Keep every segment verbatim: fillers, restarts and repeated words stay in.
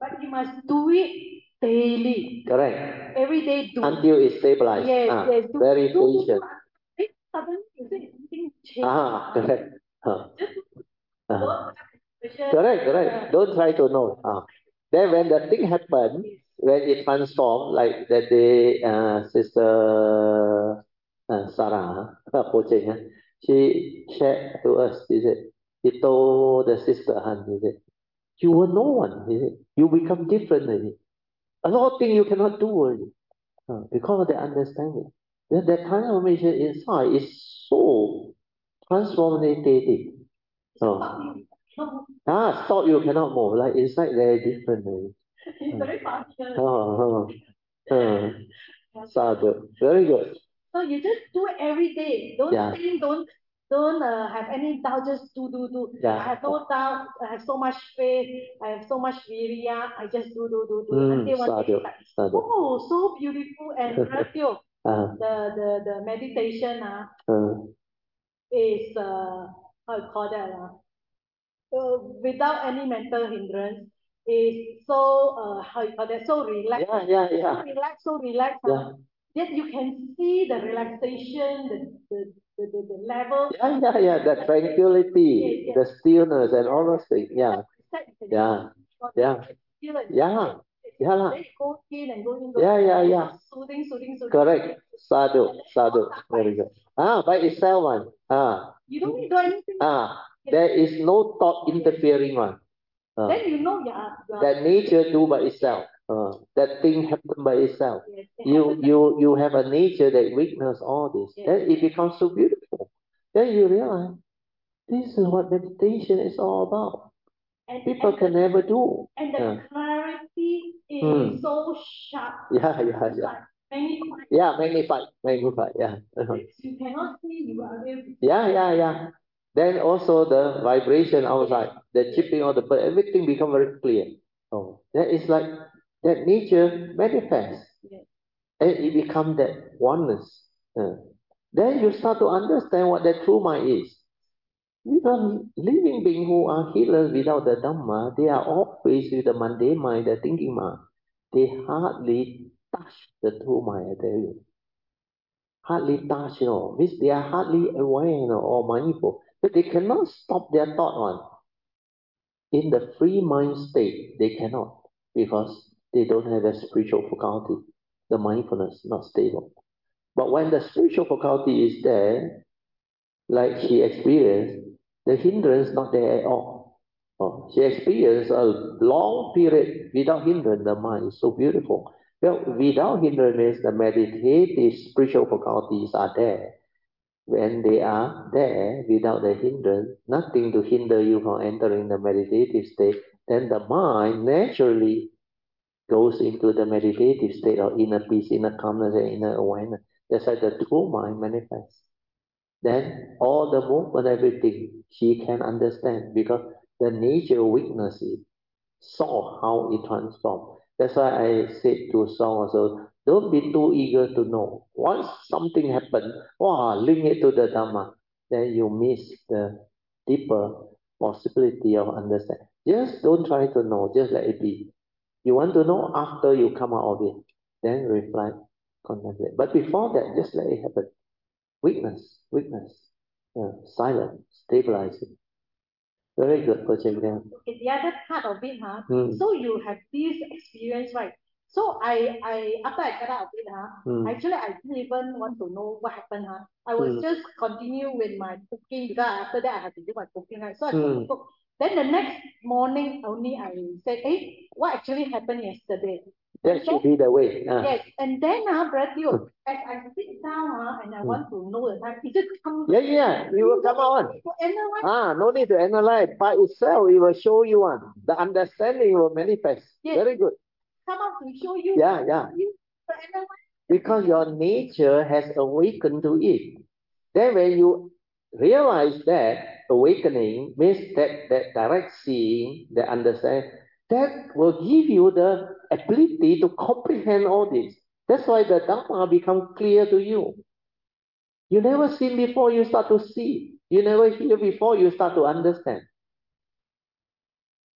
But you must do it daily. Correct. Every day do. Until it's stabilized. Yes, ah, yes. Do, very do, do, patient. do. Suddenly you say something change. Ah, correct. Huh. Just Uh, don't question. correct, correct. Don't try to know. Ah. Then when the thing happen, when it transform, like that day, uh, Sister uh, Sarah, uh, Pocheng, uh, she shared to us, she said, he told the Sister Han, he said, you were no one, he said, you become different already. A lot of things you cannot do already. Uh, because of the understanding. That, that transformation inside is so transformative. So, ah, stop you cannot move. Like inside very different. It's very fast. Oh, oh, oh. Sadhu. Very good. So you just do it every day. Don't Yeah. think, don't don't uh, have any doubt. Just do, do, do. Yeah. I have no doubt. I have so much faith. I have so much virya. I just do, do, do, do. Mm, until one day sadhu. it's like, Sadhu. oh, so beautiful and relative. uh, the, the the meditation uh, uh, is uh, how you call that uh, uh, without any mental hindrance. Is so uh, how you call that, so relaxed. yeah, yeah, yeah. So relaxed, so relaxed. Yeah. Uh, yet you can see the relaxation, the the, the, the, the level. Yeah, yeah, yeah. The tranquility, Yes, yes. the stillness, and all those things. Yeah. Set, you can Yeah. Yeah. feel it. Yeah. Yeah. lah. Then you go in and go in, go Yeah, in. yeah, yeah. Soothing, soothing, soothing. Correct. Sadhu, sadhu. Very good. Ah, by itself one. Ah, You don't need to do anything. ah. There is no thought interfering one. Ah. Then you know, yeah. yeah. That nature do by itself. Ah. That thing happen by itself. Yes, it You happens. you you have a nature that witness all this. Yes. Then it becomes so beautiful. Then you realize this is what meditation is all about. And, People and can the, never do. and the Ah. clarity is Hmm. so sharp. Yeah, yeah, yeah. Like magnified. Yeah, magnified, magnified. Yeah. Uh-huh. You cannot see, you are able to. Yeah, yeah, yeah. Then also the vibration outside, the chipping of the bird, everything become very clear. Oh, that is like that nature manifests, Yes. and it become that oneness. Uh, then you start to understand what that true mind is. Even living beings who are healers without the Dhamma, they are all faced with the mundane mind, the thinking mind. They hardly touch the true mind, I tell you. Hardly touch, you know, means they are hardly aware, you know, or mindful. But they cannot stop their thought one. In the free mind state, they cannot because they don't have a spiritual faculty. The mindfulness not stable. But when the spiritual faculty is there, like she experienced, the hindrance not there at all. Oh, she experienced a long period without hindrance. The mind is so beautiful. Well, without hindrance means the meditative spiritual faculties are there. When they are there without the hindrance, nothing to hinder you from entering the meditative state, then the mind naturally goes into the meditative state of inner peace, inner calmness, and inner awareness. That's how the true mind manifests. Then all the movement, everything, she can understand because the nature witness it, saw how it transforms. That's why I said to Song also, don't be too eager to know. Once something happens, wow, link it to the Dhamma, then you miss the deeper possibility of understanding. Just don't try to know, just let it be. You want to know after you come out of it, then reflect, contemplate. But before that, just let it happen. Witness, witness, yeah, silent, stabilizing. Very good, Coach Adrian. Okay, the other part of it, huh? Mm. So you have this experience, right? So I, I after I got out of it, huh? Mm. Actually, I didn't even want to know what happened, huh? I was Mm. just continue with my cooking because after that I had to do my cooking, right? So I cook, Mm. cook, cook. Then the next morning only I said, hey, what actually happened yesterday? That should be the way. Ah. Yes, and then uh, Bradley, as I sit down uh, and I Mm. want to know the time, it just comes. Yeah, yeah, it will come on. To analyze. Ah, no need to analyze. By itself, it will show you one. The understanding will manifest. Yes. Very good. Come out to show you. Yeah, yeah. You to analyze. Because your nature has awakened to it. Then when you realize that awakening means that, that direct seeing, the understanding, that will give you the ability to comprehend all this. That's why the Dhamma become clear to you. You never seen before, you start to see. You never hear before, you start to understand.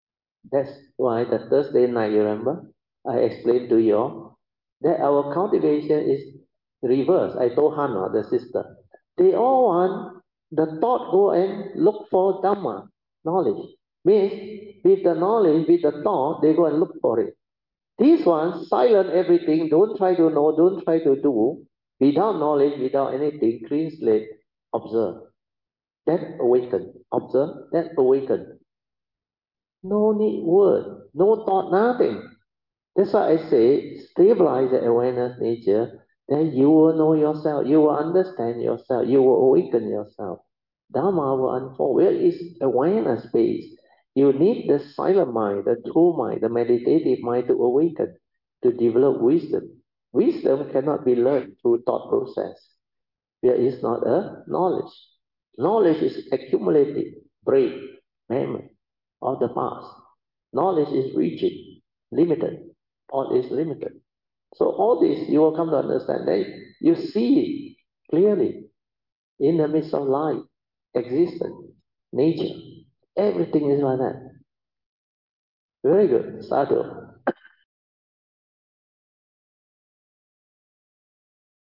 That's why the Thursday night, you remember, I explained to you that our cultivation is reverse. I told Hannah, the sister, they all want the thought go and look for Dhamma, knowledge. Means with the knowledge, with the thought, they go and look for it. These ones silent everything, don't try to know, don't try to do, without knowledge, without anything, clean slate, observe. That awaken, observe, that awaken. No need word, no thought, nothing. That's why I say stabilize the awareness nature, then you will know yourself, you will understand yourself, you will awaken yourself. Dharma will unfold. Where is awareness base? You need the silent mind, the true mind, the meditative mind to awaken, to develop wisdom. Wisdom cannot be learned through thought process. There is not a knowledge. Knowledge is accumulated, brain, memory of the past. Knowledge is rigid, limited. All is limited. So all this you will come to understand that you see it clearly in the midst of life, existence, nature. Everything is like that. Very good. Sadhu.